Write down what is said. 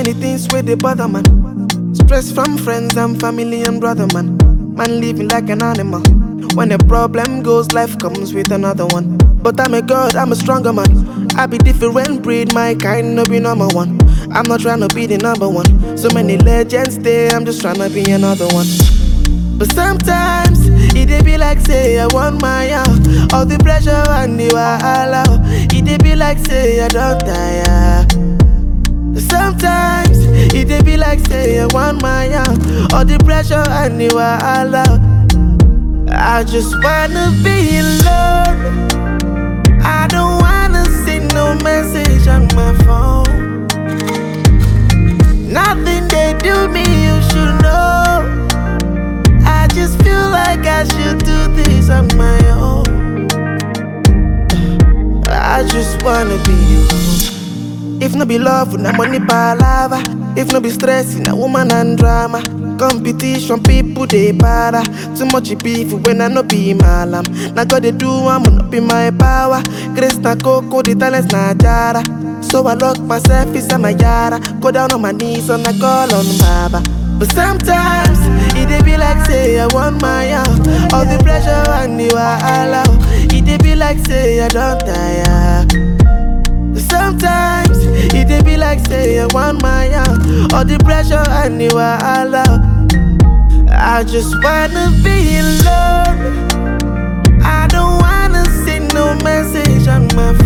many things where they bother man. Stress from friends and family and brother man. Man living like an animal. When a problem goes, life comes with another one. But I'm a god, I'm a stronger man. I be different breed, my kind no be number one. I'm not trying to be the number one. So many legends there, I'm just trying to be another one. But sometimes it dey be like say I want my out. All the pressure and the wahala. It dey be like say I don't tire. Sometimes it dey be like say I want my out. All the pressure and the wahala. I just wanna be alone. I don't wanna see no message on my phone. Nothing they do me, you should know. I just feel like I should do this on my own. I just wanna be you. If no be love, na money palava. If no be stress, na woman and drama. Competition, people they para. Too much beef when I no be malam. Now God they do, I'm not be my power. Grace na coco, the talents na jara. So I lock myself inside my yara. Go down on my knees and I call on Baba. But sometimes it dey be like say I want my out. All the pressure and the wahala. It dey be like say I don't tire. Sometimes it dey be like say I want my out. All the pressure and the wahala. I just wanna be alone. I don't wanna see no message on my